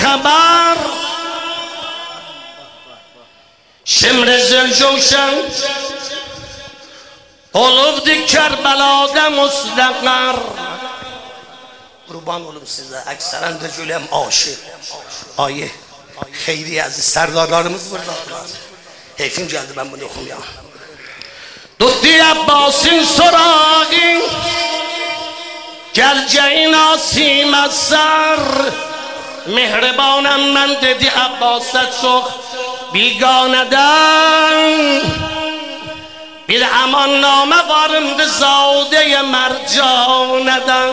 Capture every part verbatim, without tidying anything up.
خبر شمر زلجوشن olubdu Kerbela'da mustakar. Kurban olum size, ekseren de cülem aşık. Ayı, Xeyri aziz serdarlarımız buradadılar. Heyfim geldi ben bunu okumaya. Tuttu Abbas'ın sorağı, gelceğin asim eser. Mehribanım ben dedi Abbas'a çok biganeden. Bir amanname varımdı Zade-i Mercane'den.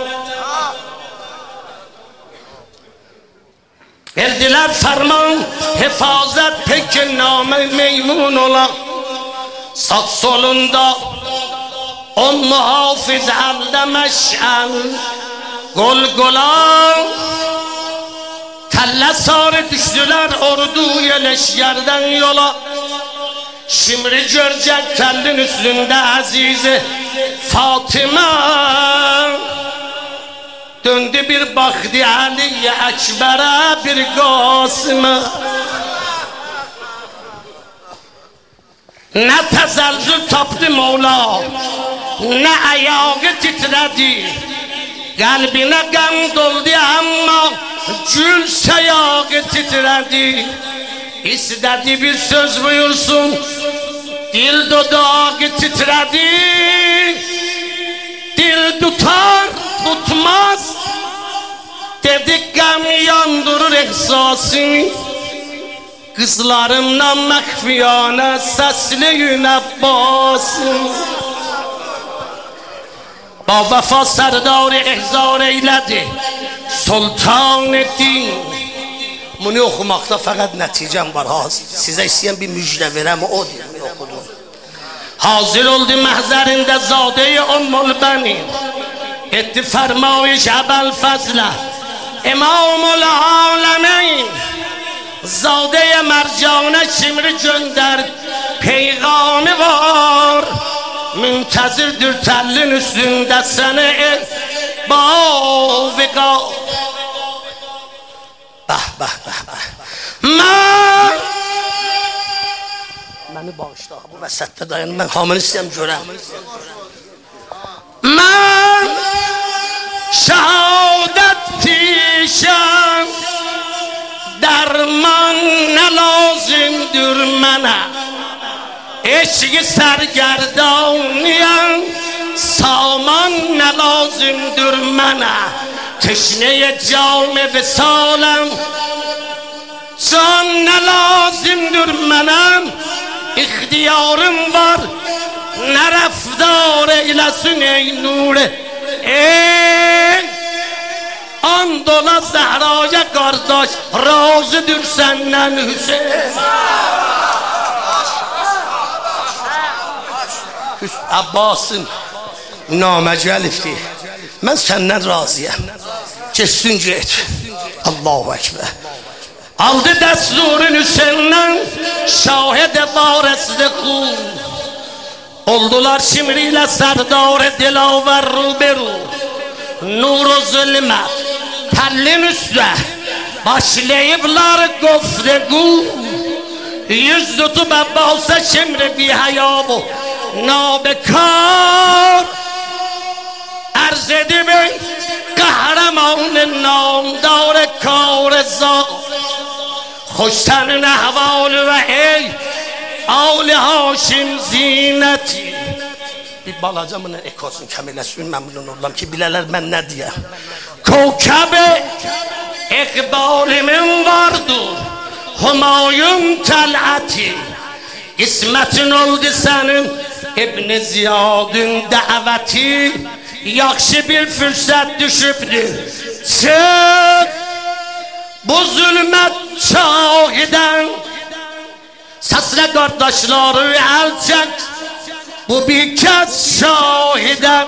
Verdiler ferman hifazet peki name meymun ola. Sağ solunda on muhafiz elde meş'el Golgola. Telle sarı düştüler orduya leşkerden yola. Şimdi görecek tellin üstünde azizi Fatıma. Döndü bir baktı Ali'ye Ekber'e bir Kasım'a. Ne tezelzül taptı Mevla, ne ayağı titredi. Kalbine kan doldu ama gül sayağı titredi. İstedi bir söz buyursun, dil dudağı titredi. Dil tutar tutmaz, dedik gam yandırır ihsasını. Kızlarımdan mekfiyane sesliğin Abbas'ın. Ba vefa serdar-ı ihzar eyledi Sultan-ı din. Bunu okumakta fakat neticem var. Size isteyen bir müjde verem o diye okudum. Hazır oldu mehzerinde Zade-i Ummul Benin. Etti fermayış Ebel Fezle İmam-ül Alemin. Zade-i Mercane şimdi gönder peygami var. Müntezirdir tellin üstünde seni bavika. Bah bah bah bah. Ben beni bağışla bu vəsətdə dayanım, ben hamını istəyəm görəm. Ben şehadet pişem, derman ne lazımdır mənə. Eşki sergerdaniyem, saman ne lazımdır mənə. Teşneye cam-ı visalem, can ne lazımdır mənə. İhtiyarım var, ne rəftar eylesin ey nur. Ey andola Zehra'ya kardeş, razıdır senden Hüseyin. Abbas'ın nameci elifti. Ben senden razıyım. Kessin get. Allahu Ekber. Aldı desturun Hüseyin'den şahide varesli kul. Oldular şimriyle serdar dilaver ruberu. Nur-u zulmet tellin üstü başlayıplar gofregu. Yüz tutup Abbas'a şimdi bir hayabu nabekar. Arz edip kahramanın namdar kâreza. Hoştanın ahvalü ve ey Avli Haşim zineti. Bir balaca bunun ekosunu kamiləsin memnun oldum ki bilələr mən nə diye. Kovkabe ekbalimin vardır Humayun telati. İsmetin oldu senin İbn Ziyad'ın daveti. Yakşı bir fürsət düşübdü. Çık bu zulmet çağıdan. Sesle kardeşleri el çek. Bu bir kez şahidem.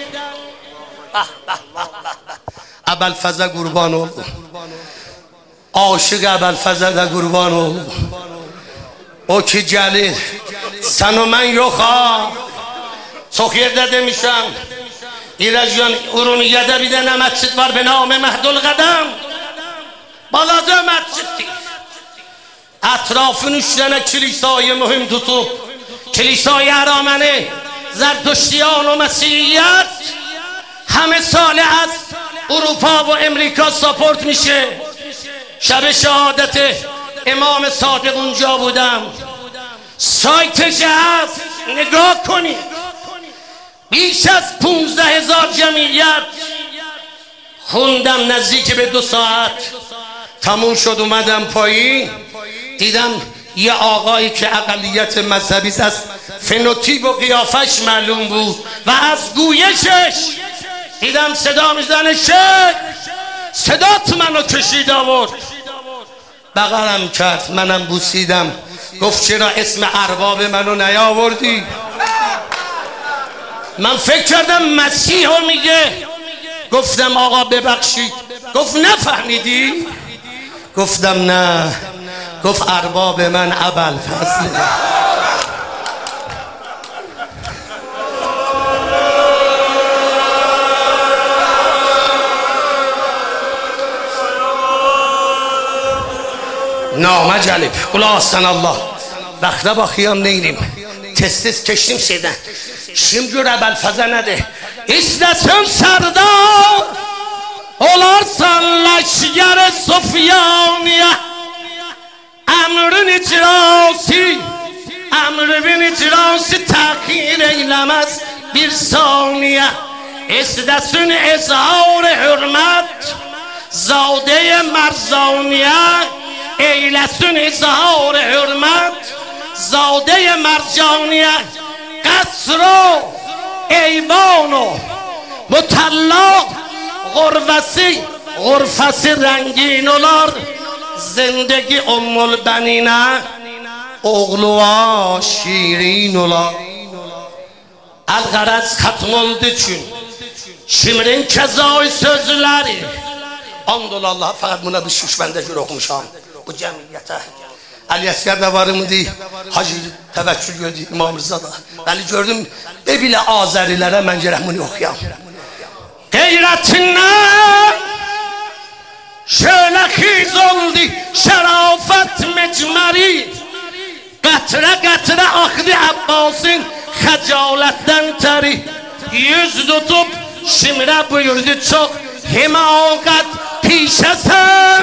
Ebel Fez'e kurban oldu. Aşık Ebel Fez'e de kurban oldu. O ki gelir sen o men yok ha. Çok yerde demişim. İrəcyan Uruniye'de bir tane mescid var be name Mehdul Kadem. Balaca məsciddir. Ətrafını üç dənə kilisayı mühüm tutub. Kilisayı Əraməni, Zərdüştiyan و مسیحیت همه سال از اروپا و امریکا ساپورت میشه. شب شهادت امام صادق اونجا بودم. سایتش هست نگاه کنید، بیش از پونزده هزار جمعیت. خوندم نزدیک به دو ساعت. تموم شد اومدم پایین، دیدم یه آقایی که اقلیت مذهبی است، از فنوتیپ و قیافش معلوم بود و از گویشش دیدم صدا میزنه شیخ صدات منو کشید آورد. بغلم کرد، منم بوسیدم. گفت چرا اسم ارباب منو نیاوردی؟ من فکر کردم مسیحو میگه. گفتم آقا ببخشید. گفت نفهمیدی؟ گفتم نه. گفت ارباب من ابوالفضل. نامه جالب. قلا احسن الله. Vaxta baxıyam neyniyim? Tez-tez keçdim şeydən. Kim gör Əbəlfəzə nədir? İstəsin sərdar olarsan ləşgər Sufyaniyə. Əmrin icrası, əmrin icrası təxir eyləməz bir saniyə. İstəsin izhar hürmət zadə-i Mərzaniyə. eylesin izhar hürmet zade مرجانیه. قصر و ایوان و مطلا غرفسی غرفسی رنگین olar. زندگی ام البنینه oğluğa şirin olar. Al-Garaz xatm oldu üçün Şimrin kezay sözləri. And ol Allah, fəqət buna bir şüşbəndə görə oxumuşam. Bu cəmiyyətə Ali Əsgər də var idi, Hacı təvəkkül gördü, İmam Rıza da. Bəli gördüm, e bilə Azərilərə mən gərək bunu oxuyam. Qeyrətindən şölə xiz oldu şərafət mecməri. Qətrə qətrə axdı Abbasın xəcalətdən təri. Yüz tutub Şimrə buyurdu çox himayət پیشتن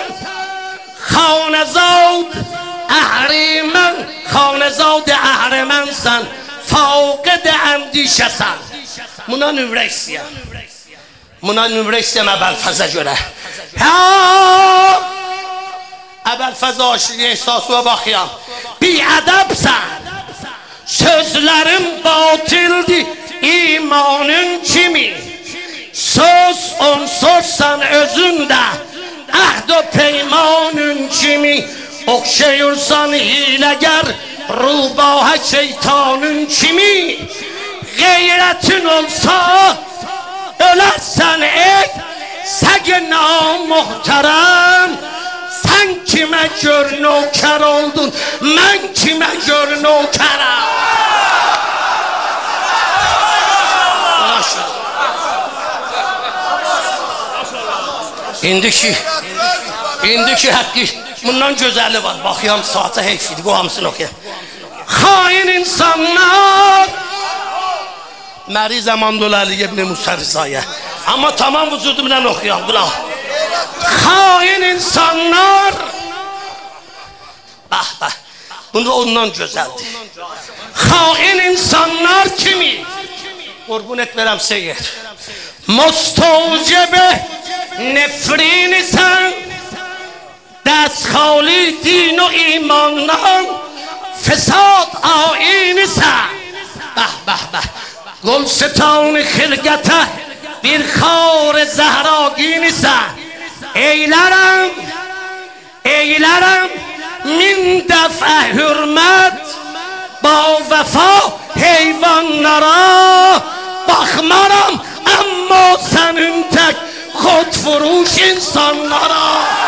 خانزاد اهریمن خانزاد اهریمن سن فاقد اندیشه سن. Buna nömrə istəyəm. Buna nömrə istəyəm Əbəlfəzə görə. Ha! Əbəlfəzə aşığı ehsasına baxıyam. Biədəbsən. Sözlərim batildir, imanın kimi. Söz onsuzsan özünde ahd o peymanın kimi. Okşayırsan hileger rubaha şeytanın kimi. Gayretin olsa ölersen ey seg namuhterem. Sen kime gör nöker oldun, ben kime gör nökerem. İndiki, indiki haqqı bundan gözəli var. Baxıyam saata heyf idi, bu hamısını oxuyam. Xain insanlar Məriz Əmandoğlu Əli ibn Musa Rızaya. Amma tamam vücudumla oxuyam. Qulaq. Xain insanlar. Bax, bax. Bunu ondan gözəldir. Xain insanlar kimi? Qurban et verəm seyir. Mustavcebe nefrini sen دست خالی دین و ایمانان فساد آیینی سن. به به به گلستان خلقته bir خار زهراگینی سن. eylerim eylerim min دفع hürmet با وفا heyvanlara. Bakmaram amma senin tek خود فروش insanlara.